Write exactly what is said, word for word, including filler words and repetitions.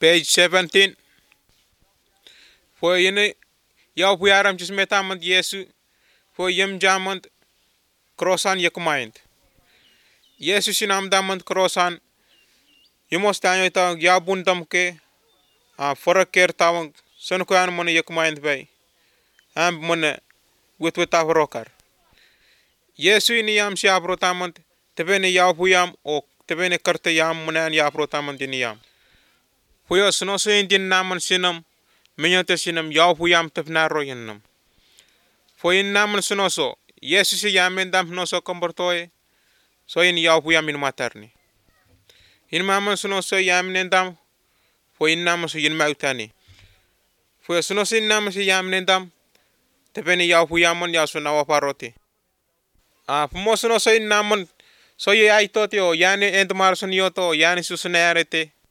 page seventeen. Voor je jouw puyaram just met amant Yesu. Voor jem jamant crossan je mind. Yesu sinam damant crossan. Je moest dan je tang ja bundam ke. A vorige keer tawang sen ko an mon je mind bij. Am mon wit wit afrokar. Yesu ini yam si abrotamant. Tebene jouw puyam ook. Tebene karte yam mon an ya abrotamant ini yam. Puyo sno so indin naman sinam. Menyote sinam yau puyam tepna royenam. Fo in naman sunoso, Yesus si yamen dam noso komportoe, so in yau puyam in materni. In maman sunoso yamen dam, fo in naman so in mautani. Fo sunoso in naman si yamen dam, tepeni yau puyamon ya sunawa paroti. Ah, pumo sunoso in naman, so ye aitoti o yani endmar sunyoto, yani susunayarete.